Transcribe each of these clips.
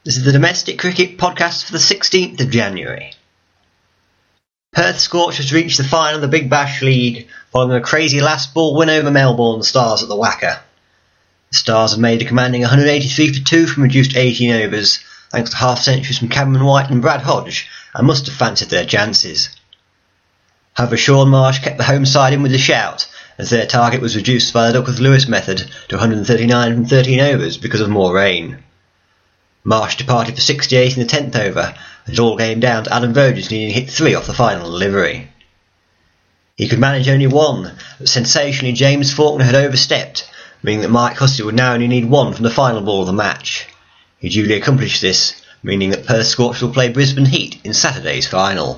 This is the Domestic Cricket Podcast for the 16th of January. Perth Scorchers reached the final of the Big Bash League following a crazy last ball win over Melbourne Stars at the Wacker. The Stars have made a commanding 183 for 2 from reduced 18 overs, thanks to half-centuries from Cameron White and Brad Hodge, and must have fancied their chances. However, Shaun Marsh kept the home side in with a shout, as their target was reduced by the Duckworth-Lewis method to 139 from 13 overs because of more rain. Marsh departed for 68 in the 10th over, and it all came down to Adam Burgess needing to hit 3 off the final delivery. He could manage only 1, but sensationally James Faulkner had overstepped, meaning that Mike Hussey would now only need 1 from the final ball of the match. He duly accomplished this, meaning that Perth Scorchers will play Brisbane Heat in Saturday's final.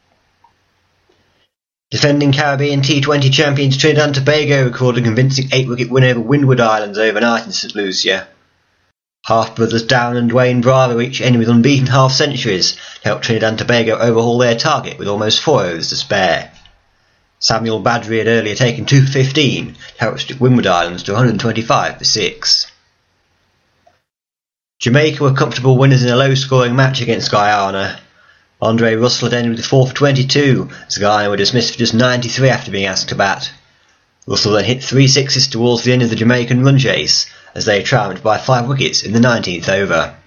Defending Caribbean T20 champions Trinidad and Tobago recorded a convincing 8-wicket win over Windward Islands overnight in St Lucia. Half-brothers Darren and Dwayne Bravo each ended with unbeaten half-centuries to help Trinidad and Tobago overhaul their target with almost 4 overs to spare. Samuel Badri had earlier taken 2 for 15 to help restrict Windward Islands to 125 for 6. Jamaica were comfortable winners in a low-scoring match against Guyana. Andre Russell had ended with 4 for 22 as Guyana were dismissed for just 93 after being asked to bat. Russell then hit 3 sixes towards the end of the Jamaican run chase as they triumphed by 5 wickets in the 19th over.